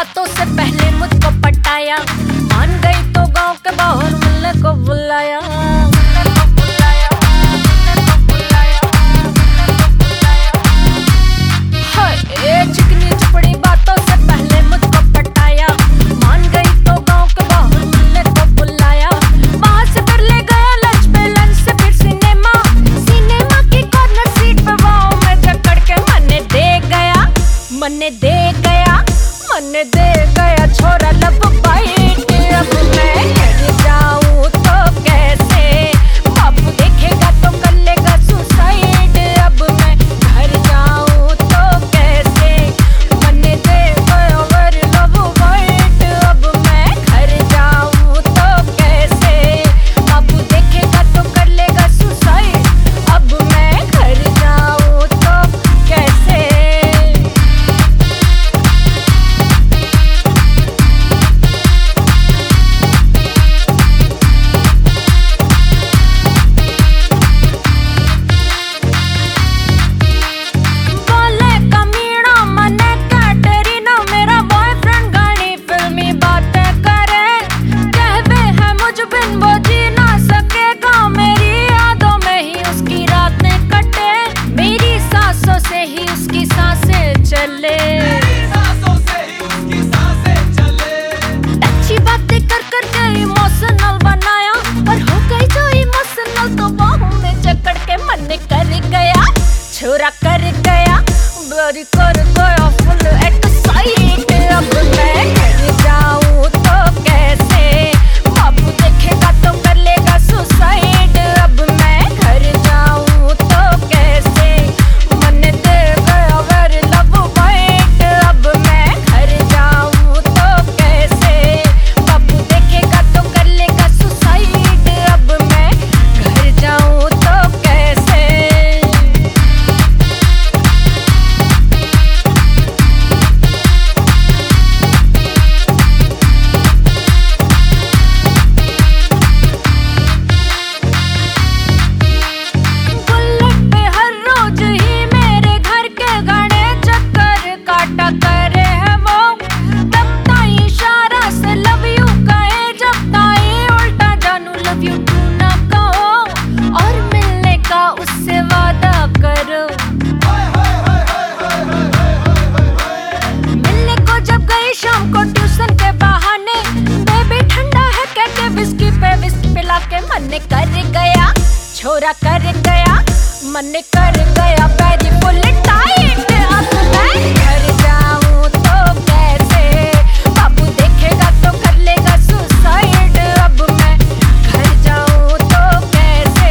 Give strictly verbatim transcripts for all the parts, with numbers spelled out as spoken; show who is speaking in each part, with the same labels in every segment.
Speaker 1: बातों से पहले मुझको पटाया, मान गई तो गांव के बाहर मिलने को बुलाया। हाय चिकनी चुपड़ी बातों से पहले मुझको पटाया, मान गई तो गांव के बाहर मिलने को बुलाया। वहां से फिर ले गया लंच पे, लंच से फिर सिनेमा, सिनेमा की कॉर्नर सीट पे वाओ में जकड़ के मने दे गया, मने दे गया, मने दे गया छोरा लब बाइट। अब मैं घर जाऊं तो कैसे, बाबू देखेगा तो कर लेगा सुसाइड। अब मैं घर जाऊं तो कैसे, मने दे गया वर लब बाइट। अब मैं घर जाऊं तो कैसे, बाबू देखेगा तो कर लेगा सुसाइड। अब मैं घर जाऊं तो कैसे। छोरा कर गया, बड़ी कर गया फुल एक्साइट। अब मैं घर जाऊं तो कैसे, बाबू देखेगा तो कर लेगा सुसाइड। अब मैं घर जाऊं तो कैसे, मन दे गया वेरी लव बाइट। अब मैं घर जाऊं तो कैसे, बाबू देखेगा तो कर लेगा सुसाइड। अब मैं घर जाऊं तो कैसे। शाम को ट्यूशन के बहाने बेबी ठंडा है कहके विस्की पे विस्की पिला के मने कर गया, छोरा कर गया, मने कर गया पैरी फुल टाइट। अब मैं घर जाऊं तो कैसे, बाबू देखेगा तो कर लेगा सुसाइड। अब मैं घर जाऊं तो कैसे।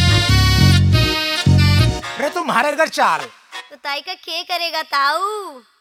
Speaker 2: तुम्हारे घर चाल
Speaker 3: तो ताई का के करेगा ताऊ।